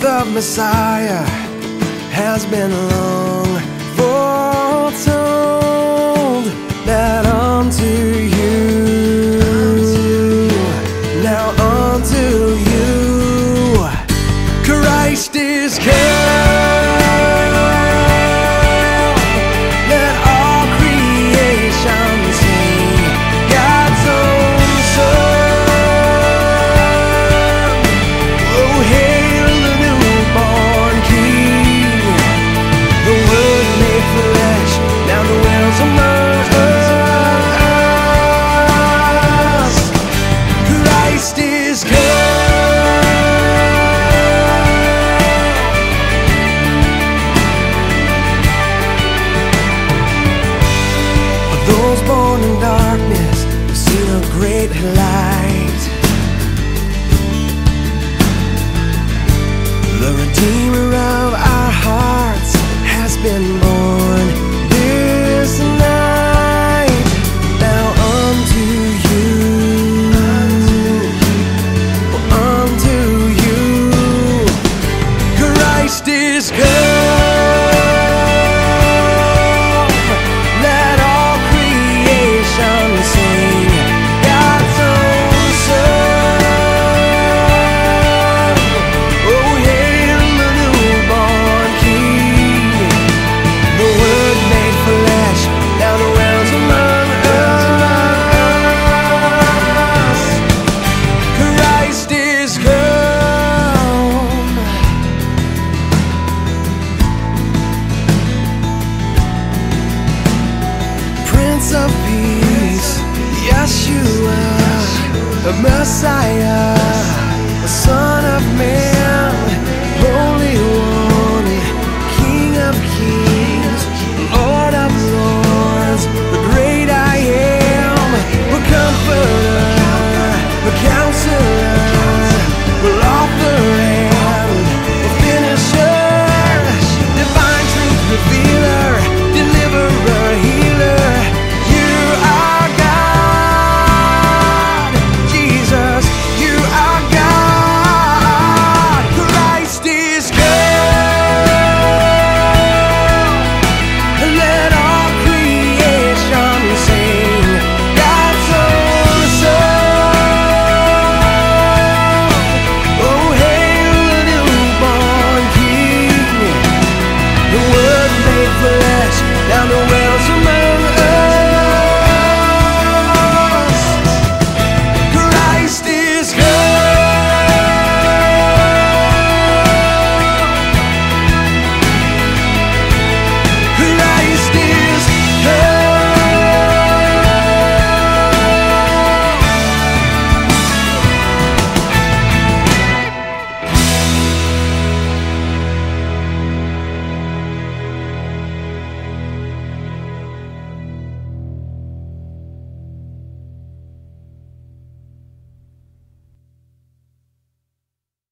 the Messiah has been long foretold, that unto you, now unto you, Christ is come. Let all creation sing God's own Son. Oh, hail the newborn King, the Word made flesh, now dwells among us. Christ is come. Those born in darkness have seen a great light. The Redeemer of our hearts has been born this night. Now unto you, Christ is come.